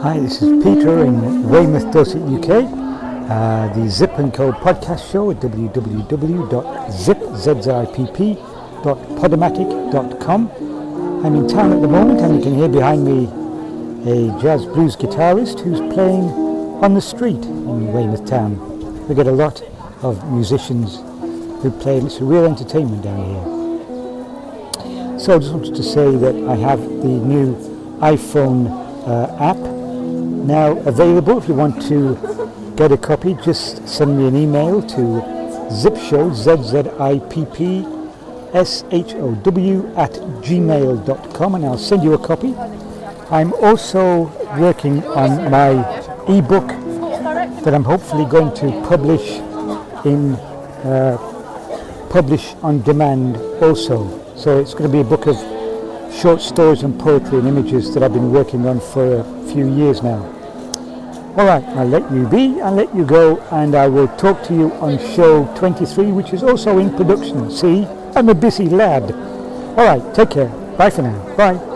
Hi, this is Peter in Weymouth, Dorset, UK. The Zip & Co podcast show at www.zipp.podomatic.com. I'm in town at the moment, and you can hear behind me a jazz blues guitarist who's playing on the street in Weymouth town. We get a lot of musicians who play, and it's a real entertainment down here. So I just wanted to say that I have the new iPhone app now available. If you want to get a copy, just send me an email to zipshow, zippshow@gmail.com, and I'll send you a copy. I'm also working on my ebook that I'm hopefully going to publish on demand also. So it's going to be a book of short stories and poetry and images that I've been working on for a few years now. Alright, I'll let you be, I'll let you go, and I will talk to you on show 23, which is also in production. See, I'm a busy lad. Alright, take care. Bye for now. Bye.